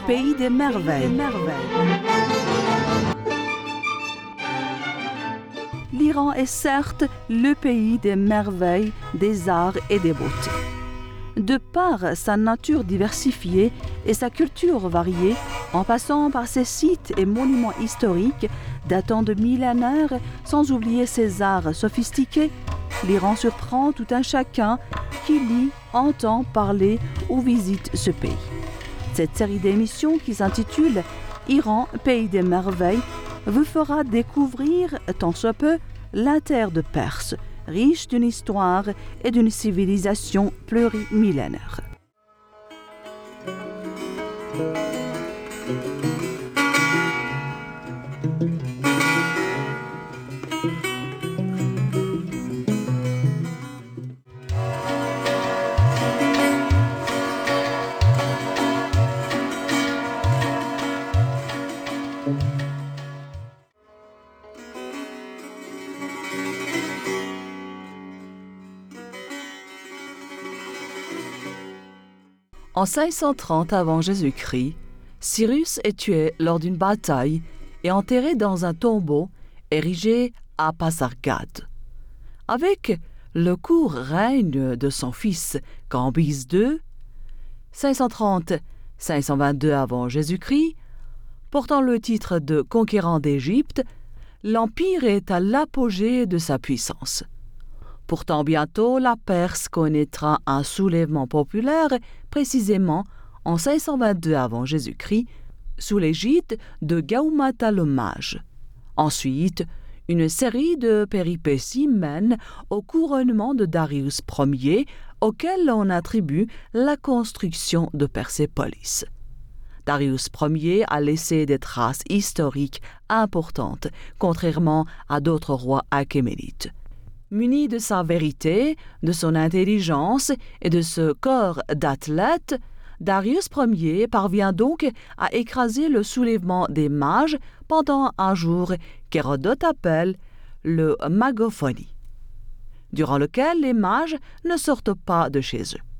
pays des merveilles. L'Iran est certes le pays des merveilles, des arts et des beautés. De par sa nature diversifiée et sa culture variée, en passant par ses sites et monuments historiques datant de millénaires, sans oublier ses arts sophistiqués, l'Iran surprend tout un chacun qui lit, entend parler ou visite ce pays. Cette série d'émissions qui s'intitule « Iran, pays des merveilles » vous fera découvrir, tant soit peu, la terre de Perse, riche d'une histoire et d'une civilisation plurimillénaire. En 530 avant Jésus-Christ, Cyrus est tué lors d'une bataille et enterré dans un tombeau érigé à Pasargad. Avec le court règne de son fils Cambyse II, 530-522 avant Jésus-Christ, portant le titre de conquérant d'Égypte, l'empire est à l'apogée de sa puissance. Pourtant, bientôt, la Perse connaîtra un soulèvement populaire, précisément en 522 avant Jésus-Christ, sous l'égide de Gaumata le Mage. Ensuite, une série de péripéties mène au couronnement de Darius Ier, auquel on attribue la construction de Persépolis. Darius Ier a laissé des traces historiques importantes, contrairement à d'autres rois achéménides. Muni de sa vérité, de son intelligence et de ce corps d'athlète, Darius Ier parvient donc à écraser le soulèvement des mages pendant un jour qu'Hérodote appelle le Magophonie, durant lequel les mages ne sortent pas de chez eux.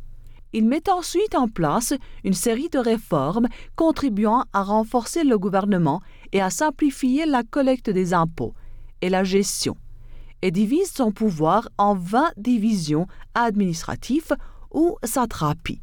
Il met ensuite en place une série de réformes contribuant à renforcer le gouvernement et à simplifier la collecte des impôts et la gestion, et divise son pouvoir en 20 divisions administratives ou satrapies.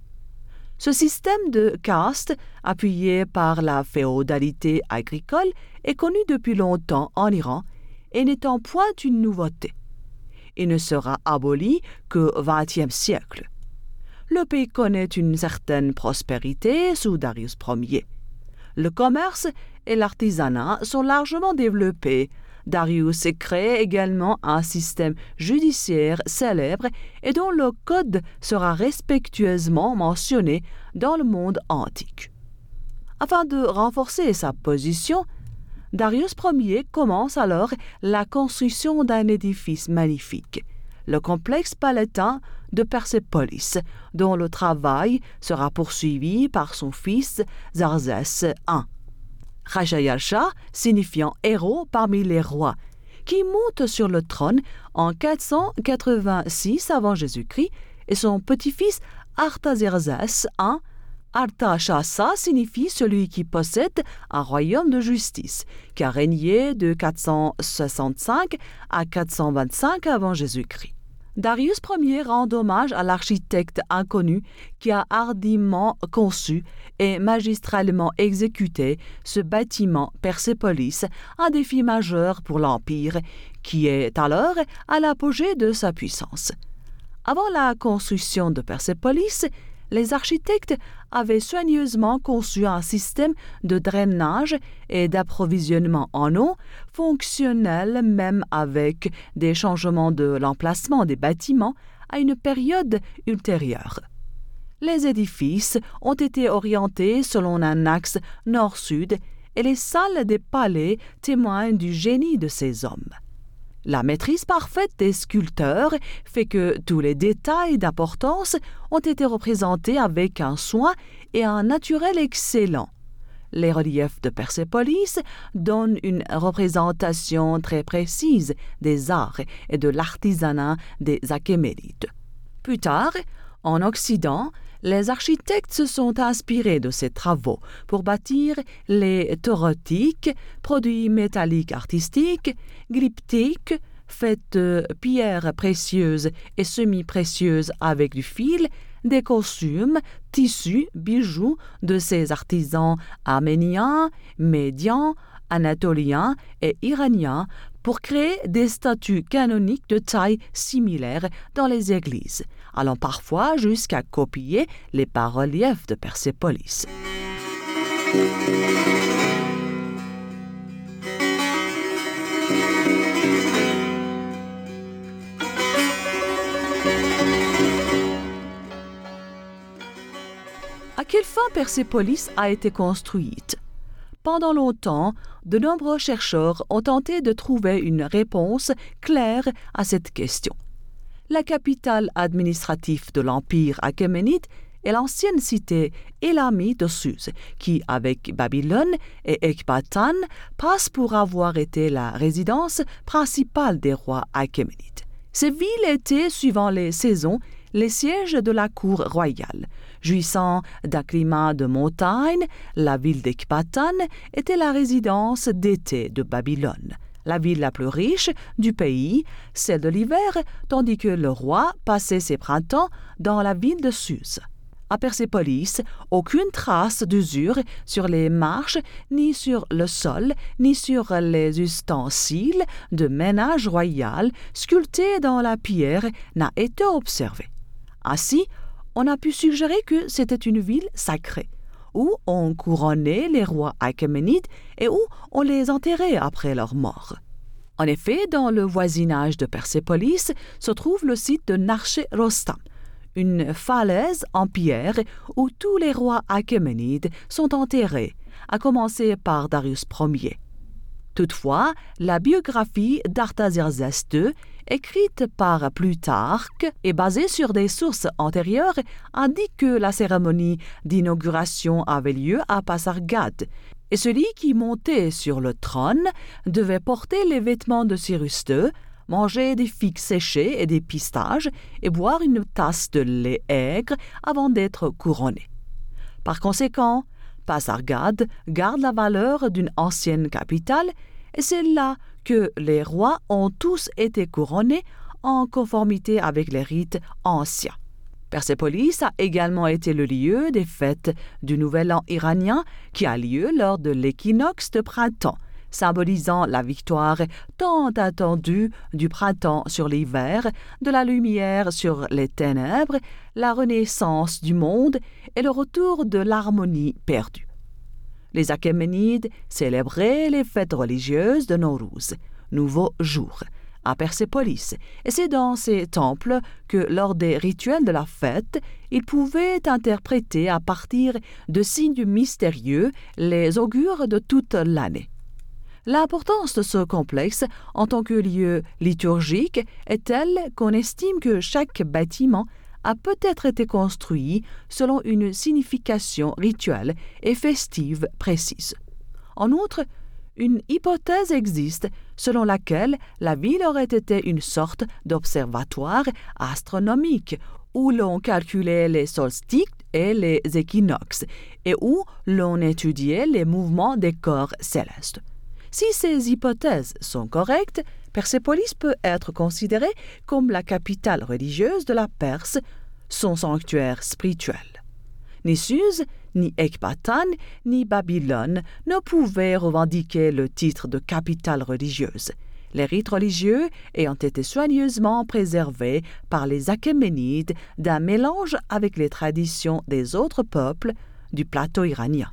Ce système de castes, appuyé par la féodalité agricole, est connu depuis longtemps en Iran et n'étant point une nouveauté. Il ne sera aboli qu'au XXe siècle. Le pays connaît une certaine prospérité sous Darius Ier. Le commerce et l'artisanat sont largement développés. Darius crée également un système judiciaire célèbre et dont le code sera respectueusement mentionné dans le monde antique. Afin de renforcer sa position, Darius Ier commence alors la construction d'un édifice magnifique, le complexe palatin de Persépolis, dont le travail sera poursuivi par son fils Zarzès I. Rajayalsha, signifiant héros parmi les rois, qui monte sur le trône en 486 avant Jésus-Christ, et son petit-fils Artaxerxès I. Artashasta signifie celui qui possède un royaume de justice, qui a régné de 465 à 425 avant Jésus-Christ. Darius Ier rend hommage à l'architecte inconnu qui a hardiment conçu et magistralement exécuté ce bâtiment Persépolis, un défi majeur pour l'Empire, qui est alors à l'apogée de sa puissance. Avant la construction de Persépolis, les architectes avaient soigneusement conçu un système de drainage et d'approvisionnement en eau fonctionnel même avec des changements de l'emplacement des bâtiments à une période ultérieure. Les édifices ont été orientés selon un axe nord-sud et les salles des palais témoignent du génie de ces hommes. La maîtrise parfaite des sculpteurs fait que tous les détails d'importance ont été représentés avec un soin et un naturel excellent. Les reliefs de Persépolis donnent une représentation très précise des arts et de l'artisanat des Achéménides. Plus tard, en Occident, Les architectes se sont inspirés de ces travaux pour bâtir les torotiques, produits métalliques artistiques, glyptiques, faites de pierres précieuses et semi-précieuses avec du fil, des costumes, tissus, bijoux de ces artisans arméniens, médians, anatoliens et iraniens pour créer des statues canoniques de taille similaire dans les églises, allant parfois jusqu'à copier les bas-reliefs de Persépolis. À quelle fin Persépolis a été construite? Pendant longtemps, de nombreux chercheurs ont tenté de trouver une réponse claire à cette question. La capitale administrative de l'Empire achéménide est l'ancienne cité élamite de Suse, qui, avec Babylone et Ecbatane, passe pour avoir été la résidence principale des rois achéménides. Ces villes étaient, suivant les saisons, les sièges de la cour royale. Jouissant d'un climat de montagne, la ville d'Ecbatane était la résidence d'été de Babylone, la ville la plus riche du pays, celle de l'hiver, tandis que le roi passait ses printemps dans la ville de Suse. À Persépolis, aucune trace d'usure sur les marches, ni sur le sol, ni sur les ustensiles de ménage royal sculptés dans la pierre n'a été observée. Ainsi, on a pu suggérer que c'était une ville sacrée, où on couronnait les rois achéménides et où on les enterrait après leur mort. En effet, dans le voisinage de Persépolis se trouve le site de Narché Rostam, une falaise en pierre où tous les rois achéménides sont enterrés, à commencer par Darius Ier. Toutefois, la biographie d'Artaxerxès II, écrite par Plutarque et basée sur des sources antérieures, indique que la cérémonie d'inauguration avait lieu à Pasargade, et celui qui montait sur le trône devait porter les vêtements de Cyrus II, manger des figues séchées et des pistaches et boire une tasse de lait aigre avant d'être couronné. Par conséquent, Pasargade garde la valeur d'une ancienne capitale et c'est là que les rois ont tous été couronnés en conformité avec les rites anciens. Persépolis a également été le lieu des fêtes du Nouvel An iranien qui a lieu lors de l'équinoxe de printemps, symbolisant la victoire tant attendue du printemps sur l'hiver, de la lumière sur les ténèbres, la renaissance du monde et le retour de l'harmonie perdue. Les Achéménides célébraient les fêtes religieuses de Nowruz, nouveau jour, à Persépolis, et c'est dans ces temples que, lors des rituels de la fête, ils pouvaient interpréter à partir de signes mystérieux les augures de toute l'année. L'importance de ce complexe en tant que lieu liturgique est telle qu'on estime que chaque bâtiment a peut-être été construit selon une signification rituelle et festive précise. En outre, une hypothèse existe selon laquelle la ville aurait été une sorte d'observatoire astronomique où l'on calculait les solstices et les équinoxes et où l'on étudiait les mouvements des corps célestes. Si ces hypothèses sont correctes, Persépolis peut être considérée comme la capitale religieuse de la Perse, son sanctuaire spirituel. Ni Suse, ni Ecbatane, ni Babylone ne pouvaient revendiquer le titre de capitale religieuse, les rites religieux ayant été soigneusement préservés par les Achéménides d'un mélange avec les traditions des autres peuples du plateau iranien.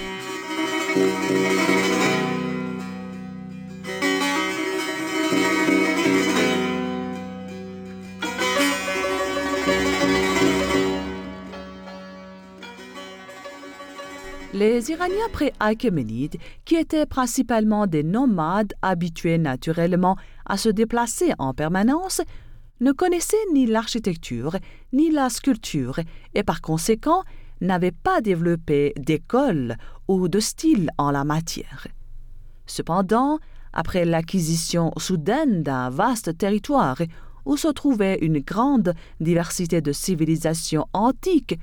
Les Iraniens pré-achéménides, qui étaient principalement des nomades habitués naturellement à se déplacer en permanence, ne connaissaient ni l'architecture ni la sculpture et par conséquent n'avaient pas développé d'école ou de style en la matière. Cependant, après l'acquisition soudaine d'un vaste territoire où se trouvait une grande diversité de civilisations antiques,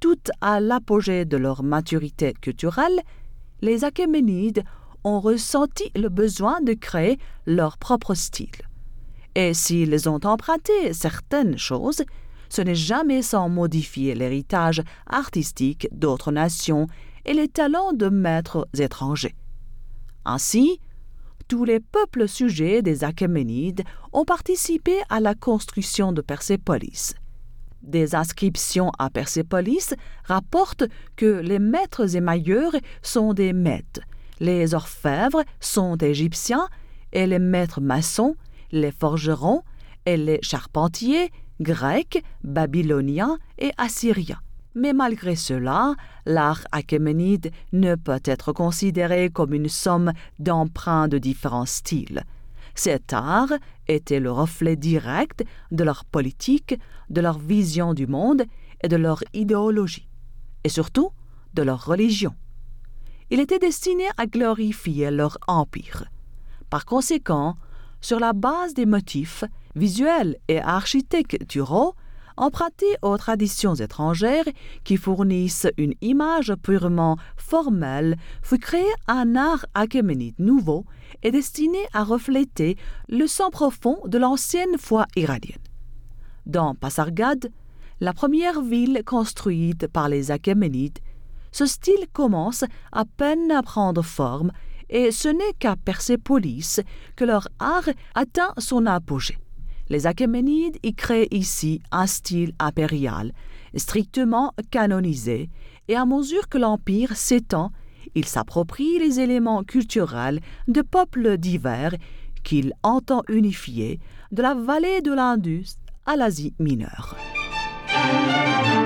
tout à l'apogée de leur maturité culturelle, les Achéménides ont ressenti le besoin de créer leur propre style. Et s'ils ont emprunté certaines choses, ce n'est jamais sans modifier l'héritage artistique d'autres nations et les talents de maîtres étrangers. Ainsi, tous les peuples sujets des Achéménides ont participé à la construction de Persépolis. Des inscriptions à Persépolis rapportent que les maîtres émailleurs sont des Mèdes, les orfèvres sont égyptiens et les maîtres maçons, les forgerons et les charpentiers grecs, babyloniens et assyriens. Mais malgré cela, l'art achéménide ne peut être considéré comme une somme d'emprunts de différents styles. Cet art était le reflet direct de leur politique, de leur vision du monde et de leur idéologie, et surtout de leur religion. Il était destiné à glorifier leur empire. Par conséquent, sur la base des motifs visuels et architecturaux empruntés aux traditions étrangères qui fournissent une image purement formelle, fut créé un art achéménide nouveau et destiné à refléter le sang profond de l'ancienne foi iranienne. Dans Pasargad, la première ville construite par les Achéménides, ce style commence à peine à prendre forme et ce n'est qu'à Persépolis que leur art atteint son apogée. Les Achéménides y créent ici un style impérial, strictement canonisé, et à mesure que l'empire s'étend, il s'approprie les éléments culturels de peuples divers qu'il entend unifier de la vallée de l'Indus à l'Asie mineure.